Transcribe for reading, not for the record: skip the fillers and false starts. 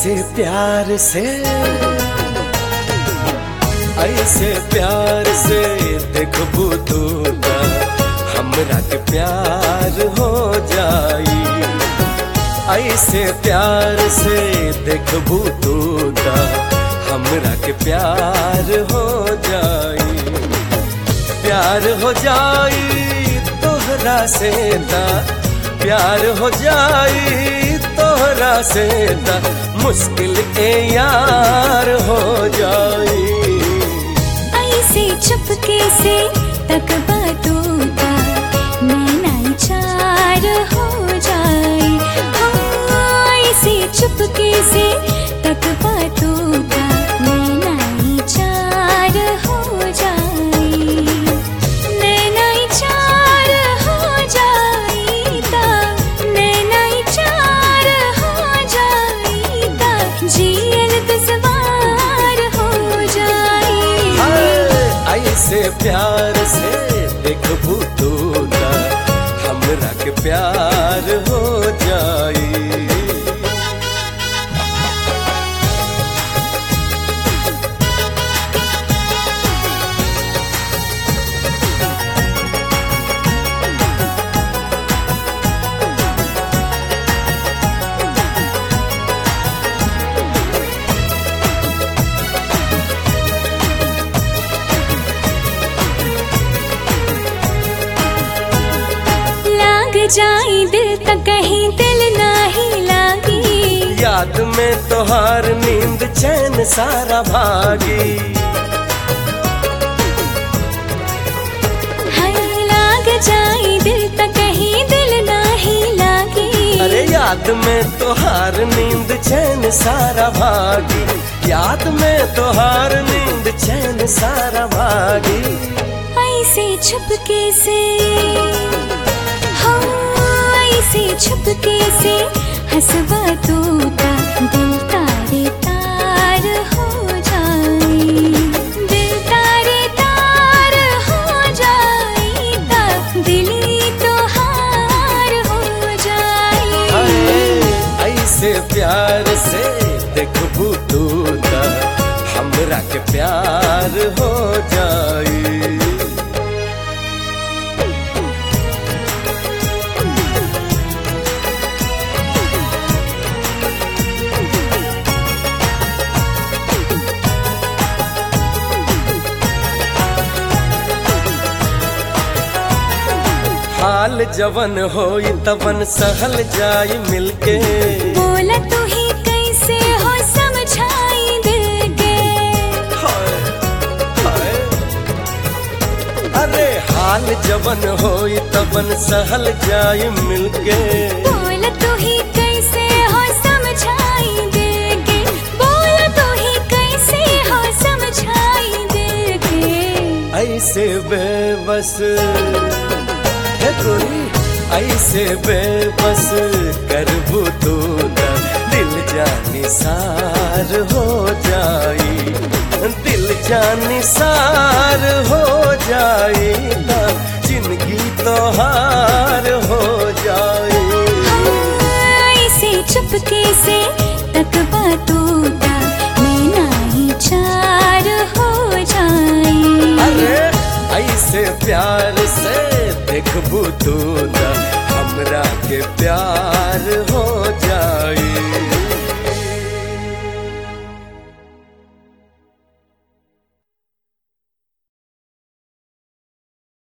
ऐसे प्यार से, ऐसे प्यार से देखबू तू ता हमरा के प्यार हो जाई। ऐसे प्यार से देखबू तू ता हमरा के प्यार हो जाई। प्यार हो जाई तोहरा से ता, प्यार हो जाई तोहरा से ता मुश्किल ए यार हो जाई। ऐसे चुपके से तकबा तू ता नैना चार हो जाए। ऐसे चुपके से तकबा तू ता नैना चार हो जाए। नैना चार हो जाए ता, नैना चार हो जाए ता जियल दुश्वार हो जाए। ऐसे प्यार से देखबू तू ता हमरा के प्यार हो जाई। जाई दिल तक कहीं दिल नाही लागी। याद में तोहार नींद चैन सारा भागी। हाय लाग जाई दिल तक कहीं दिल नाही लागी। अरे याद में तोहार नींद चैन सारा भागी। याद में तोहार नींद चैन सारा भागी। ऐसे छुपके से, ऐसे छुपके से हंसवा तू ता दिल तारे तार हो जाए। दिल तारे तार हो जाए ता दिली तो हार हो जाए। ऐसे प्यार से देखबू तू ता हमरा के प्यार हो जाई। हाल जवन होई तवन सहल जाई मिलके। बोला तू ही कैसे हो समझाई दिल के। हाय हाय अरे हाल जवन होई तवन सहल जाई मिलके। बोला तू ही कैसे हो समझाई दिल के। बोला तू ही कैसे हो समझाई दिल के। ऐसे बेबस गोरी, ऐसे बेबस करबू तू ता दिल जानी सार हो जाई। दिल जानी सार हो जाई ता जिंदगी तोहार हो जाई। ऐसे चुपके से तकबा तू ता नैना चार हो जाए। अरे ऐसे प्यार से देखबू तू ता हमरा के प्यार हो